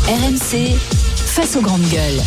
RMC, face aux grandes gueules.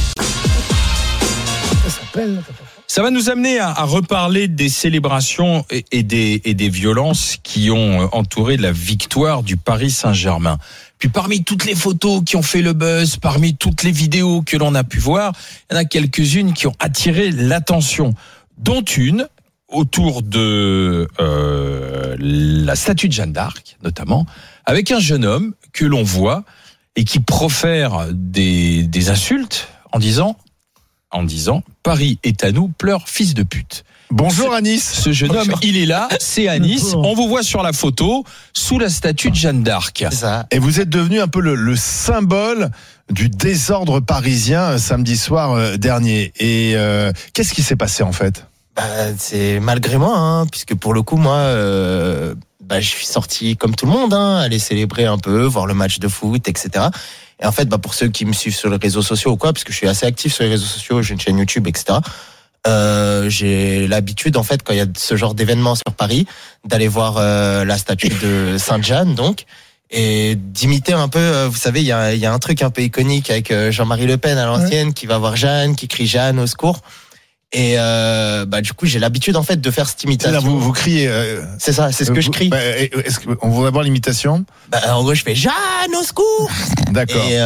Ça va nous amener à reparler des célébrations et des violences qui ont entouré la victoire du Paris Saint-Germain. Puis parmi toutes les photos qui ont fait le buzz, parmi toutes les vidéos que l'on a pu voir, il y en a quelques-unes qui ont attiré l'attention, dont une autour de la statue de Jeanne d'Arc, notamment, avec un jeune homme que l'on voit et qui profère des insultes en disant Paris est à nous, pleure fils de pute. Bonjour Anis. Ce jeune homme, il est là, c'est Anis. On vous voit sur la photo sous la statue de Jeanne d'Arc. C'est ça. Et vous êtes devenu un peu le symbole du désordre parisien samedi soir dernier. Et qu'est-ce qui s'est passé en fait ? C'est malgré moi, puisque pour le coup, moi, je suis sorti comme tout le monde, aller célébrer un peu, voir le match de foot, etc. Et en fait, pour ceux qui me suivent sur les réseaux sociaux ou quoi, parce que je suis assez actif sur les réseaux sociaux, j'ai une chaîne YouTube, etc. J'ai l'habitude, en fait, quand il y a ce genre d'événements sur Paris, d'aller voir la statue de Sainte-Jeanne, donc, et d'imiter un peu. Vous savez, il y a un truc un peu iconique avec Jean-Marie Le Pen à l'ancienne, qui va voir Jeanne, qui crie Jeanne au secours. Et du coup, j'ai l'habitude en fait de faire cette imitation. Là, vous criez. C'est ça, c'est ce que je crie. Est-ce qu'on voudrait voir l'imitation ? En gros, je fais Jeanne au secours. D'accord. Et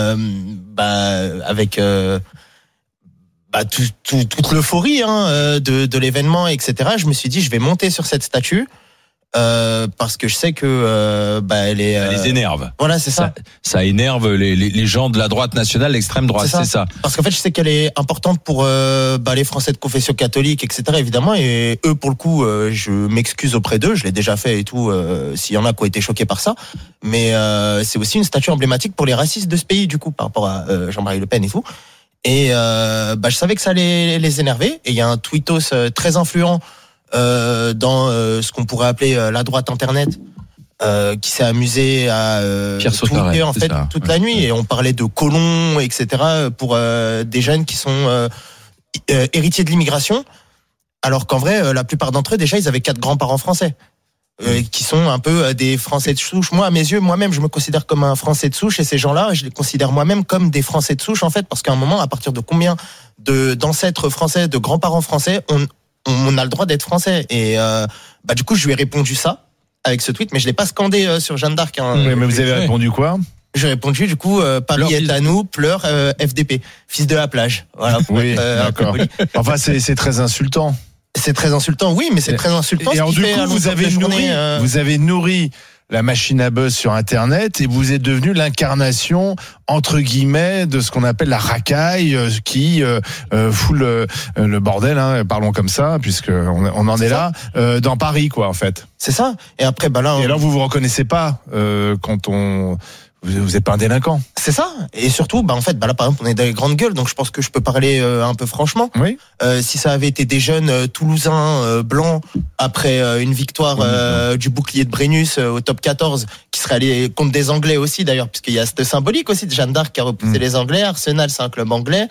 avec toute l'euphorie de l'événement, etc. Je me suis dit, je vais monter sur cette statue. Parce que je sais que elle est. Ça les énerve. Voilà, c'est ça. Ça énerve les gens de la droite nationale, l'extrême droite, c'est ça. Parce qu'en fait, je sais qu'elle est importante pour les Français de confession catholique, etc. Évidemment, et eux, pour le coup, je m'excuse auprès d'eux. Je l'ai déjà fait et tout. S'il y en a qui ont été choqués par ça, mais c'est aussi une statue emblématique pour les racistes de ce pays, du coup, par rapport à Jean-Marie Le Pen et tout. Et je savais que ça allait les énerver. Et il y a un tweetos très influent. Dans ce qu'on pourrait appeler la droite internet, qui s'est amusé à tweeter en fait toute la nuit, et on parlait de colons, etc. pour des jeunes qui sont héritiers de l'immigration, alors qu'en vrai la plupart d'entre eux déjà ils avaient 4 grands-parents français qui sont un peu des Français de souche. Moi, à mes yeux, moi-même, je me considère comme un Français de souche, et ces gens-là, je les considère moi-même comme des Français de souche en fait, parce qu'à un moment, à partir de combien d'ancêtres français, de grands-parents français, on a le droit d'être français. Et du coup, je lui ai répondu ça avec ce tweet, mais je l'ai pas scandé sur Jeanne d'Arc. Mais vous avez répondu quoi ? J'ai répondu du coup Paris est à nous, pleure FDP, fils de la plage. Voilà. Oui, d'accord. Enfin, c'est très insultant. C'est très insultant, oui, mais c'est très insultant. Et alors, du coup, vous avez nourri la machine à buzz sur Internet, et vous êtes devenu l'incarnation, entre guillemets, de ce qu'on appelle la racaille, qui fout le bordel, parlons comme ça, puisqu'on en est là, dans Paris, quoi, en fait. C'est ça. Et après, Et alors, vous reconnaissez pas quand vous êtes pas un délinquant. C'est ça. Et surtout, en fait, là, par exemple, on est dans les grandes gueules, donc je pense que je peux parler un peu franchement. Oui. Si ça avait été des jeunes Toulousains blancs après une victoire du bouclier de Brennus au top 14, qui serait allé contre des Anglais aussi d'ailleurs, puisqu'il y a cette symbolique aussi de Jeanne d'Arc qui a repoussé les Anglais. Arsenal, c'est un club anglais.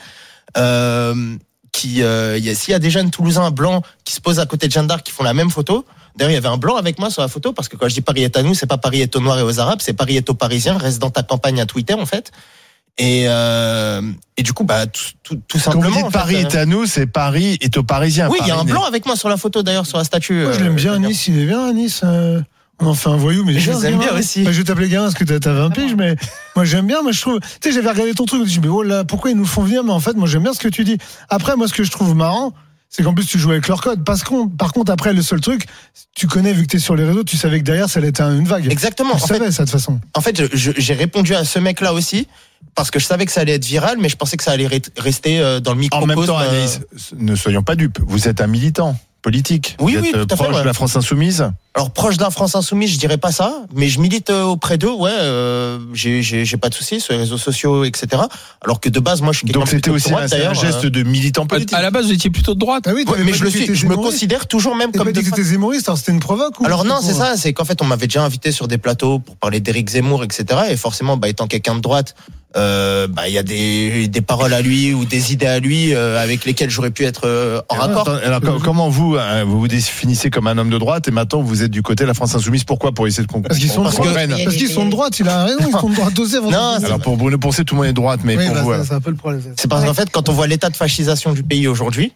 S'il y a des jeunes Toulousains blancs qui se posent à côté de Jeanne d'Arc, qui font la même photo. D'ailleurs, il y avait un blanc avec moi sur la photo, parce que quand je dis Paris est à nous, c'est pas Paris est aux Noirs et aux Arabes, c'est Paris est aux Parisiens, reste dans ta campagne à Twitter, en fait. Et du coup, tout simplement. Quand vous dites Paris est à nous, c'est Paris est aux Parisiens. Oui, il y a un blanc avec moi sur la photo, d'ailleurs, sur la statue. Moi, je l'aime bien, Nice, il est bien, Nice. On en fait un voyou, mais je vous aime bien aussi. Je vais t'appeler gamin parce que t'as 20 piges, mais moi j'aime bien. Moi je trouve, tu sais, j'avais regardé ton truc, je me dis, mais oh là, pourquoi ils nous font venir ? Mais en fait, moi j'aime bien ce que tu dis. Après, moi ce que je trouve marrant, c'est qu'en plus tu joues avec leur code. Par contre, après, le seul truc, tu connais, vu que t'es sur les réseaux, tu savais que derrière ça allait être une vague. Exactement. Tu savais ça de toute façon. En fait, j'ai répondu à ce mec-là aussi, parce que je savais que ça allait être viral, mais je pensais que ça allait rester dans le microcosme. En même temps, Anaïs, ne soyons pas dupes. Vous êtes un militant politique. Oui, vous êtes tout à fait. Proche de la France Insoumise. Alors proche de la France Insoumise, je dirais pas ça, mais je milite auprès d'eux. J'ai pas de soucis sur les réseaux sociaux, etc. Alors que de base, moi, je suis quelqu'un donc c'était aussi droite, un geste de militant politique. À la base, vous étiez plutôt de droite. Ah oui, mais je le suis. Je me considère toujours même comme. Tu étais zémoriste, alors c'était une provoque ou? Alors non, c'est ça. C'est qu'en fait, on m'avait déjà invité sur des plateaux pour parler d'Éric Zemmour, etc. Et forcément, étant quelqu'un de droite, il y a des paroles à lui ou des idées à lui avec lesquelles j'aurais pu être en raccord. Alors comment vous vous définissez comme un homme de droite et maintenant vous êtes du côté de la France insoumise? Pourquoi? Pour essayer de comprendre. Parce qu'ils sont de droite. Parce qu'ils sont de droite. Il a raison. Ils sont de droite aussi. Non, alors pour Bruno Poncet, tout le monde est de droite, mais pour vous, c'est un peu le problème. c'est parce qu'en fait, quand on voit l'état de fascisation du pays aujourd'hui,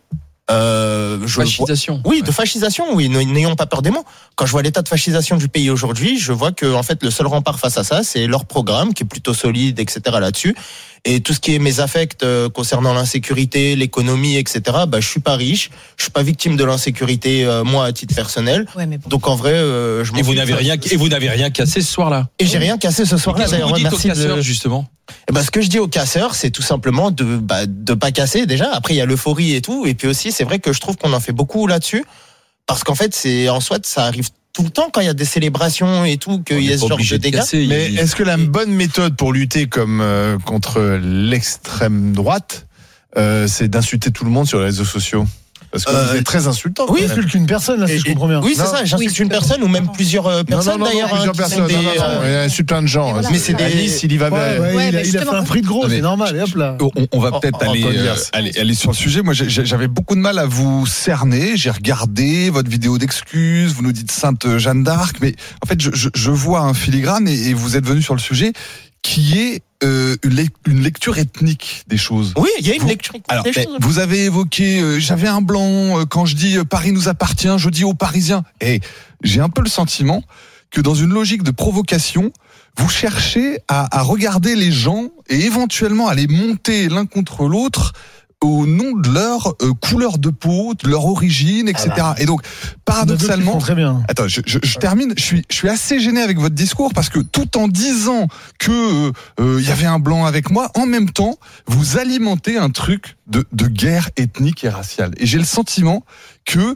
Fascisation. Oui, de fascisation, oui, n'ayons pas peur des mots. Quand je vois l'état de fascisation du pays aujourd'hui, je vois que en fait le seul rempart face à ça, c'est leur programme qui est plutôt solide, etc. là-dessus. Et tout ce qui est mes affects concernant l'insécurité, l'économie, etc. Je suis pas riche, je suis pas victime de l'insécurité moi à titre personnel. Ouais, mais bon. Donc en vrai, je m'en Et vous fous. n'avez rien cassé ce soir-là. Et j'ai rien cassé ce soir-là. Qu'est-ce que vous dites aux casseurs, justement? Ce que je dis aux casseurs, c'est tout simplement de pas casser déjà. Après, il y a l'euphorie et tout. Et puis aussi, c'est vrai que je trouve qu'on en fait beaucoup là-dessus. Parce qu'en fait, en soi, ça arrive tout le temps quand il y a des célébrations et tout, qu'il y a ce genre de dégâts. mais est-ce que la bonne méthode pour lutter contre l'extrême droite, c'est d'insulter tout le monde sur les réseaux sociaux? Parce que vous êtes très insultant. Oui, J'insulte qu'une personne, là, si je comprends bien. Oui, c'est ça. J'insulte une personne ou même plusieurs personnes d'ailleurs. Plusieurs personnes. Il insulte plein de gens. Voilà. Mais c'est des Nice, il y va bien. Il a fait un prix de gros, c'est normal. Et hop là. On va peut-être aller sur le sujet. Moi, j'avais beaucoup de mal à vous cerner. J'ai regardé votre vidéo d'excuses. Vous nous dites Sainte Jeanne d'Arc, mais en fait, je vois un filigrane et vous êtes venu sur le sujet qui est une lecture ethnique des choses. Oui, il y a une lecture ethnique alors, des choses. Vous avez évoqué, j'avais un blanc, quand je dis Paris nous appartient, je dis aux Parisiens. Et j'ai un peu le sentiment que dans une logique de provocation, vous cherchez à regarder les gens et éventuellement à les monter l'un contre l'autre au nom de leur couleur de peau, de leur origine, etc. Et donc, paradoxalement, très bien. Attends, je termine. Je suis assez gêné avec votre discours parce que tout en disant que il y avait un blanc avec moi, en même temps, vous alimentez un truc de guerre ethnique et raciale. Et j'ai le sentiment que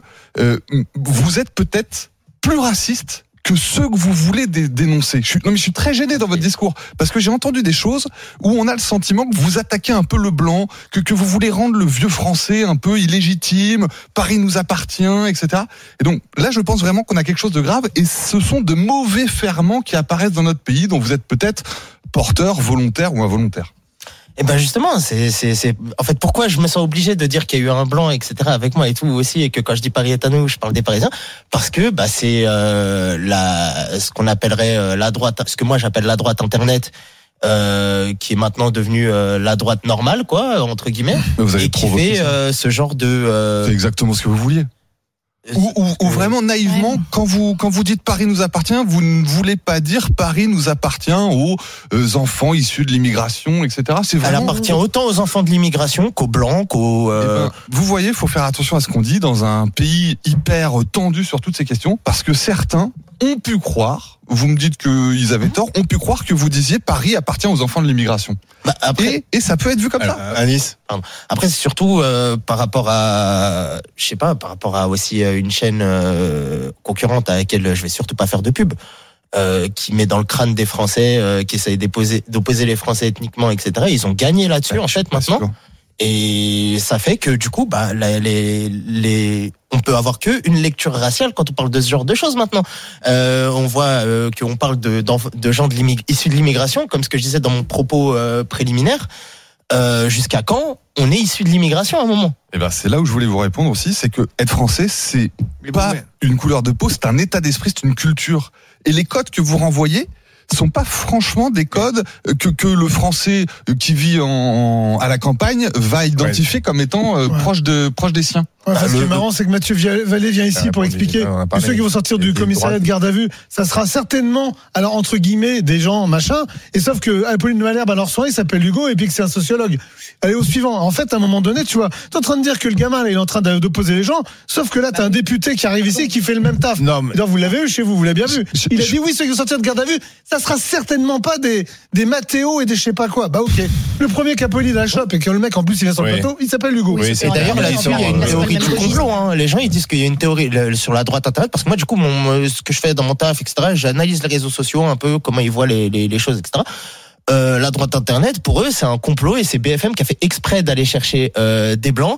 vous êtes peut-être plus raciste que ceux que vous voulez dénoncer. Je suis très gêné dans votre discours parce que j'ai entendu des choses où on a le sentiment que vous attaquez un peu le blanc, que vous voulez rendre le vieux français un peu illégitime, Paris nous appartient, etc. Et donc là, je pense vraiment qu'on a quelque chose de grave et ce sont de mauvais ferments qui apparaissent dans notre pays dont vous êtes peut-être porteur, volontaire ou involontaire. Et justement, c'est en fait pourquoi je me sens obligé de dire qu'il y a eu un blanc, etc. avec moi et tout aussi, et que quand je dis Paris est à nous, je parle des Parisiens, parce que c'est ce qu'on appellerait la droite, ce que moi j'appelle la droite internet, qui est maintenant devenue la droite normale, quoi, entre guillemets, et qui fait ce genre de. C'est exactement ce que vous vouliez. Ou vraiment naïvement, quand vous dites Paris nous appartient, vous ne voulez pas dire Paris nous appartient aux enfants issus de l'immigration, etc. C'est vraiment... Elle appartient autant aux enfants de l'immigration qu'aux blancs, qu'aux... Vous voyez, il faut faire attention à ce qu'on dit dans un pays hyper tendu sur toutes ces questions, parce que certains ont pu croire, vous me dites qu'ils avaient tort, ont pu croire que vous disiez Paris appartient aux enfants de l'immigration. Après, et ça peut être vu comme ça. À Nice. Après, c'est surtout par rapport à, je sais pas, par rapport à aussi une chaîne concurrente à laquelle je vais surtout pas faire de pub, qui met dans le crâne des Français, qui essaye d'opposer les Français ethniquement, etc. Ils ont gagné là-dessus en fait maintenant. Sûr. Et ça fait que du coup, on peut avoir que une lecture raciale quand on parle de ce genre de choses maintenant. On voit qu'on parle de gens issus de l'immigration, comme ce que je disais dans mon propos préliminaire. Jusqu'à quand on est issu de l'immigration à un moment? C'est là où je voulais vous répondre aussi, c'est que être français, c'est pas une couleur de peau, c'est un état d'esprit, c'est une culture. Et les codes que vous renvoyez sont pas franchement des codes que le français qui vit à la campagne va identifier comme étant proche des siens. Ce qui est marrant, c'est que Mathieu Vallée vient ici pour expliquer que ceux qui vont sortir du commissariat de garde à vue, ça sera certainement, alors entre guillemets, des gens machin, et sauf que Apolline Malherbe, alors soin, il s'appelle Hugo, et puis que c'est un sociologue. Allez, au suivant. En fait, à un moment donné, tu vois, t'es en train de dire que le gamin, là, il est en train d'opposer les gens, sauf que là, t'as un député qui arrive ici et qui fait le même taf. Non, mais... Alors, vous l'avez eu chez vous, vous l'avez bien vu. Il a dit oui, ceux qui vont sortir de garde à vue, ça sera certainement pas des Mathéo et des je sais pas quoi. Ok. Le premier qu'Apolline la chope et que le mec, en plus, il est sur le plateau, il s'appelle Hugo. Oui, et d'ailleurs, là-dessus, il y a une théorie du complot, hein. Les gens, ils disent qu'il y a une théorie sur la droite internet, parce que moi, du coup, ce que je fais dans mon taf, etc., j'analyse les réseaux sociaux, un peu, comment ils voient les choses, etc. La droite internet, pour eux, c'est un complot et c'est BFM qui a fait exprès d'aller chercher des blancs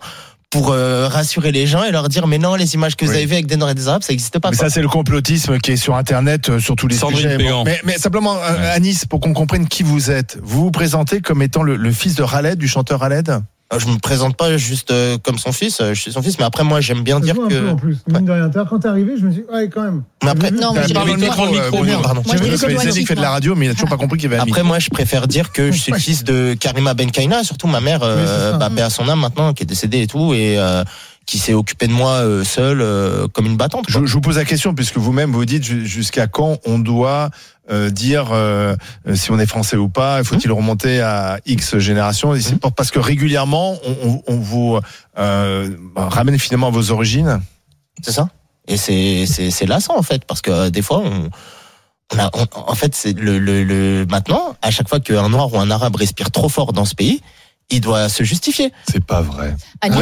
pour rassurer les gens et leur dire mais non, les images que vous avez vues avec des Noirs et des Arabes, ça n'existe pas. Mais ça, c'est le complotisme qui est sur Internet, sur tous les Sandrine sujets. Pégan. Mais simplement, Anis, pour qu'on comprenne qui vous êtes, vous vous présentez comme étant le fils de Khaled, du chanteur Khaled? Je me présente pas juste comme son fils, je suis son fils, mais après moi j'aime bien dire un que. peu en plus. Mine de rien. Quand t'es arrivé, je me suis dit, ouais, quand même. Mais après, Non, moi, je Parle dirais au micro, micro, pardon. Moi, je dirais que C'est Loïc, qui fait de la radio, mais il a toujours pas compris qu'il y avait un Après, micro. moi, je préfère dire que je suis le fils de Karima Benkaina, surtout ma mère, paix à son âme maintenant, qui est décédée et tout, et qui s'est occupée de moi seule, comme une battante. Je vous pose la question, puisque vous-même vous dites jusqu'à quand on doit dire si on est français ou pas, faut-il remonter à X génération, et c'est parce que régulièrement on vous ramène finalement à vos origines. C'est ça. Et c'est lassant en fait, parce que des fois en fait c'est maintenant, à chaque fois qu'un Noir ou un Arabe respire trop fort dans ce pays, il doit se justifier. C'est pas vrai. Anis,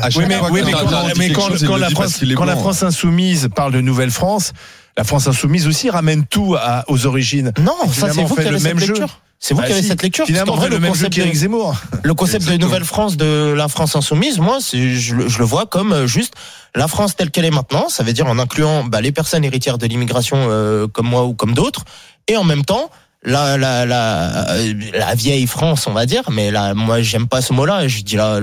Quand la France insoumise parle de Nouvelle-France, la France insoumise aussi ramène tout aux origines. Non, Et ça c'est finalement, vous qui fait avez le cette même jeu. lecture. C'est vous qui avez cette lecture. Finalement, on fait le même jeu qu'Éric Zemmour. Le concept de Nouvelle-France de la France insoumise, moi, je le vois comme juste la France telle qu'elle est maintenant. Ça veut dire en incluant les personnes héritières de l'immigration comme moi ou comme d'autres, et en même temps la vieille France, on va dire. Mais là, moi, j'aime pas ce mot-là. Je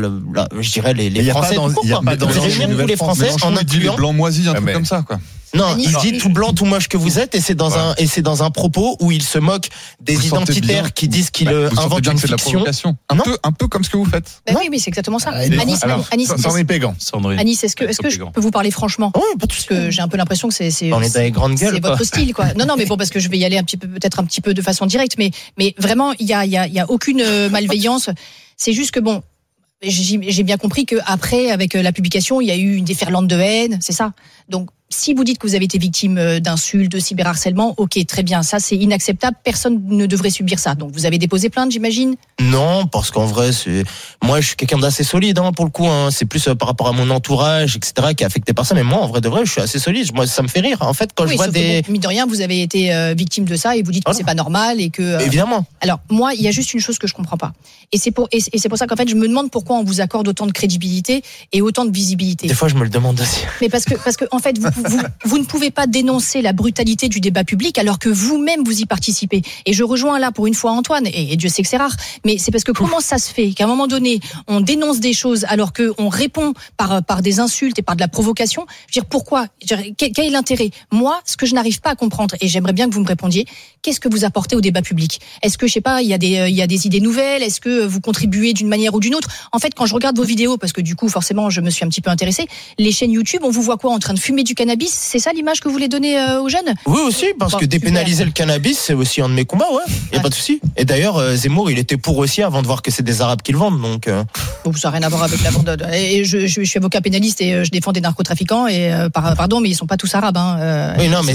dirais les Français. Il y a pas dans tous les Français en il dit les incluant. blancs moisis, un truc comme ça, quoi. Non, Anis, il dit tout blanc, tout moche que vous êtes, et c'est dans un propos où il se moque des Vous sentez identitaires bien. qui disent qu'il Vous sentez invente bien une que c'est de la fiction. provocation. Non. Un peu comme ce que vous faites. bah oui, c'est exactement ça. Alors, Anis, Sandrine Pégan. Sandrine. Anis, est-ce que je peux vous parler franchement? Oui, pas de Parce que j'ai un peu l'impression que c'est On est dans les grandes gueules, c'est quoi. votre style, quoi. Non, mais bon, parce que je vais y aller peut-être un petit peu de façon directe, mais vraiment, il y a aucune malveillance. C'est juste que bon, j'ai bien compris que après, avec la publication, il y a eu une déferlante de haine, c'est ça. Donc, si vous dites que vous avez été victime d'insultes, de cyberharcèlement, ok, très bien, ça c'est inacceptable, personne ne devrait subir ça. Donc vous avez déposé plainte, j'imagine? Non, parce qu'en vrai, moi je suis quelqu'un d'assez solide pour le coup. C'est plus par rapport à mon entourage, etc., qui est affecté par ça. Mais moi, en vrai de vrai, je suis assez solide. Moi, ça me fait rire. En fait, quand je vois sauf que bon, mine de rien, vous avez été victime de ça et vous dites que c'est pas normal et que. Évidemment. Alors moi, il y a juste une chose que je comprends pas. Et c'est pour ça qu'en fait, je me demande pourquoi on vous accorde autant de crédibilité et autant de visibilité. Des fois, je me le demande aussi. Mais parce que en fait, vous ne pouvez pas dénoncer la brutalité du débat public alors que vous-même vous y participez. Et je rejoins là pour une fois Antoine, et Dieu sait que c'est rare, mais c'est parce que comment ça se fait qu'à un moment donné, on dénonce des choses alors que on répond par des insultes et par de la provocation? Je veux dire, pourquoi? Quel est l'intérêt? Moi, ce que je n'arrive pas à comprendre, et j'aimerais bien que vous me répondiez, qu'est-ce que vous apportez au débat public? Est-ce que, je sais pas, il y a des idées nouvelles? Est-ce que vous contribuez d'une manière ou d'une autre? En fait, quand je regarde vos vidéos, parce que du coup, forcément, je me suis un petit peu intéressée, les chaînes YouTube, on vous voit quoi? En train de fumer du cannabis? C'est ça l'image que vous voulez donner aux jeunes? Oui, aussi, parce que dépénaliser le cannabis, c'est aussi un de mes combats, ouais. Y a pas de souci. Et d'ailleurs, Zemmour, il était pour aussi avant de voir que c'est des Arabes qui le vendent, donc. Bon, ça n'a rien à voir avec la vente. Et je suis avocat pénaliste et je défends des narcotrafiquants et pardon, mais ils sont pas tous arabes. Oui, non, mais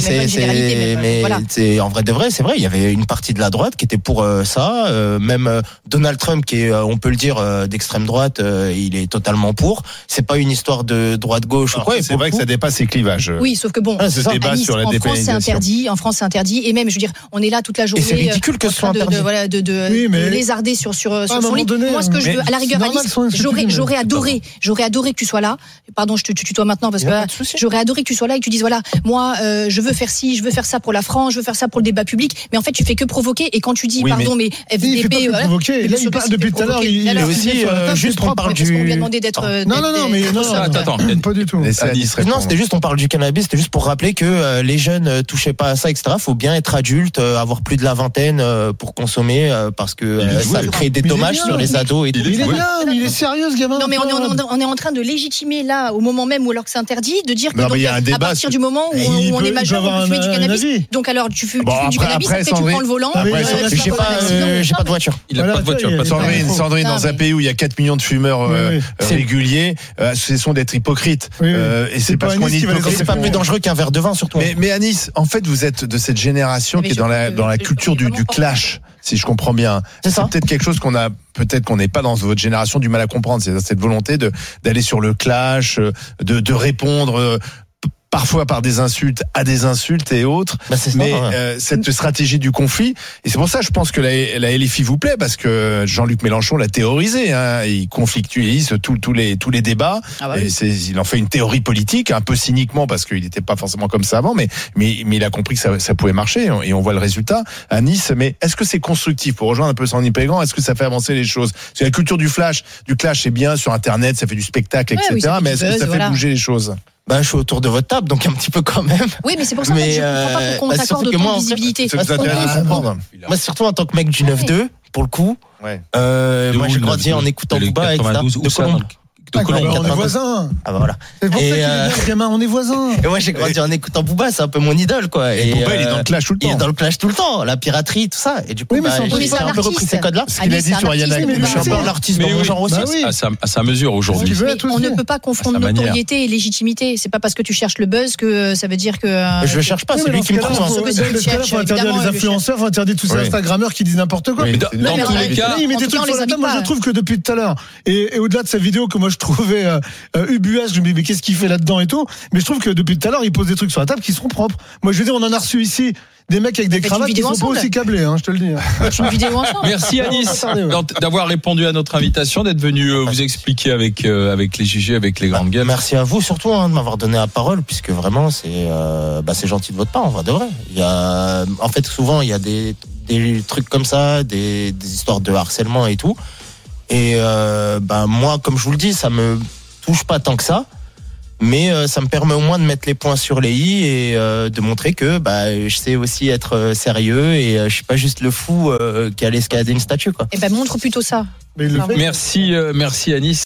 voilà. c'est en vrai de vrai, c'est vrai. Il y avait une partie de la droite qui était pour ça. Même Donald Trump, qui est, on peut le dire, d'extrême droite, il est totalement pour. C'est pas une histoire de droite-gauche ou quoi. C'est vrai que ça dépasse les clivages. Oui, sauf que bon, ce débat sur la en France c'est interdit, et même je veux dire, on est là toute la journée. Et c'est ridicule que ce soit interdit. De lézarder sur son lit. Moi, ce que je veux, à la rigueur, Alice, j'aurais adoré que tu sois là. Pardon, je te tutoie maintenant parce que j'aurais adoré que tu sois là et que tu dises voilà, moi, je veux faire ci, je veux faire ça pour la France, je veux faire ça pour le débat public. Mais en fait, tu fais que provoquer. Et quand tu dis pardon, mais FDP, depuis tout à l'heure, il est aussi juste on parle du. On lui a demandé d'être. Non, attends, pas du tout. Non, c'était juste on parle du cannabis, c'était juste pour rappeler que les jeunes touchaient pas à ça, etc. Faut bien être adulte, avoir plus de la vingtaine pour consommer, parce que ça crée des dommages sur les ados et tout. Il est bien, il est sérieux ce gamin. Non, mais on est en train de légitimer là, au moment même où alors que c'est interdit, de dire que à partir du moment où on est majeur, on peut fumer du cannabis. Donc alors tu fumes du cannabis, après tu prends le volant. J'ai pas de voiture. Il a pas de voiture. Sandrine, dans un pays où il y a 4 millions de fumeurs réguliers, cessons d'être hypocrites. Et c'est parce qu'on est hypocrite. C'est pas plus dangereux qu'un verre de vin, surtout. Mais Anis, en fait, vous êtes de cette génération qui est dans la culture du clash, si je comprends bien. C'est peut-être quelque chose qu'on n'est pas dans votre génération du mal à comprendre. C'est cette volonté d'aller sur le clash, de répondre. parfois par des insultes à des insultes et autres. C'est ça, mais ouais. cette stratégie du conflit, et c'est pour ça, je pense que la LFI vous plaît, parce que Jean-Luc Mélenchon l'a théorisé. Il conflictualise tous les débats. Et il en fait une théorie politique, un peu cyniquement, parce qu'il n'était pas forcément comme ça avant, mais il a compris que ça pouvait marcher, et on voit le résultat à Nice. Mais est-ce que c'est constructif, pour rejoindre un peu Sandy Pégrand, est-ce que ça fait avancer les choses? Parce que la culture du clash, c'est bien sur Internet, ça fait du spectacle, etc. Mais est-ce que ça fait bouger les choses? Je suis autour de votre table, donc un petit peu quand même. Oui, mais c'est pour ça que je ne comprends pas pourquoi on t'accorde autant de visibilité. Moi, surtout en tant que mec du 9-2, pour le coup. Ouais. Moi, j'ai grandi en écoutant Booba, etc. De Colombes. On est voisins. Voilà. C'est pour ça qu'il est bien, le gamin, on est voisins. Et moi, j'ai grandi en écoutant Booba, c'est un peu mon idole, quoi. Et Booba, il est dans le clash tout le temps. Il est dans le clash tout le temps, la piraterie, tout ça. Et du coup, j'ai un peu repris ces codes-là. Ce qu'il a dit sur Yana, je suis un peu un artiste dans mon genre aussi. À sa mesure aujourd'hui. On ne peut pas confondre notoriété et légitimité. C'est pas parce que tu cherches le buzz que ça veut dire que. Je le cherche pas, c'est lui qui me trouve. Il faut interdire les influenceurs, il faut interdire tous ces Instagrammeurs qui disent n'importe quoi. Dans tous les cas, il met des trucs sur la table. Moi, je trouve que depuis tout à l'heure, et au-delà de sa vidéo que moi je trouvais ubuesque, je me dis mais qu'est-ce qu'il fait là-dedans et tout. Mais je trouve que depuis tout à l'heure, il pose des trucs sur la table qui sont propres. Moi, je veux dire, on en a reçu ici des mecs avec des cravates qui sont pas aussi câblés, je te le dis. Une vidéo ensemble. Merci Anis d'avoir répondu à notre invitation, d'être venu vous expliquer avec les GG, avec les grandes gueules. Merci à vous surtout de m'avoir donné la parole, puisque vraiment c'est gentil de votre part, en vrai de vrai. En fait, souvent il y a des trucs comme ça, des histoires de harcèlement et tout. Et moi, comme je vous le dis, ça me touche pas tant que ça. Mais ça me permet au moins de mettre les points sur les i et de montrer que je sais aussi être sérieux et je suis pas juste le fou qui allait escalader une statue, quoi. Montre plutôt ça. Merci Anis.